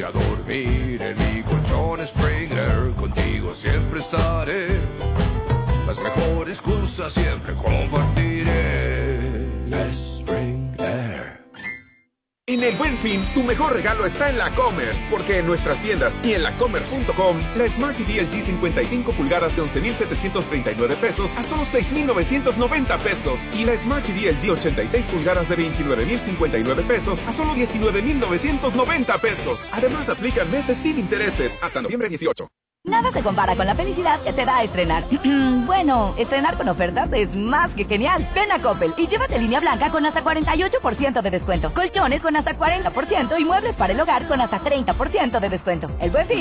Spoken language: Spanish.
irse a dormir en mi colchón Springer. Contigo siempre estaré. Las mejores cosas siempre compartiré. Springer. En el Buen Fin, tu mejor regalo está en la Comer, porque en nuestras tiendas y en lacomer.com, la Smart TV LG 55 pulgadas de 11,739 pesos a solo 6,990 pesos, y la Smart TV LG 86 pulgadas de 29,059 pesos a solo 19,990 pesos. Además, aplican meses sin intereses hasta noviembre 18. Nada se compara con la felicidad que te da estrenar. Bueno, estrenar con ofertas es más que genial. Ven a Coppel y llévate línea blanca con hasta 48% de descuento. Colchones con hasta 40% y muebles para el hogar con hasta 30% de descuento. El Buen Fin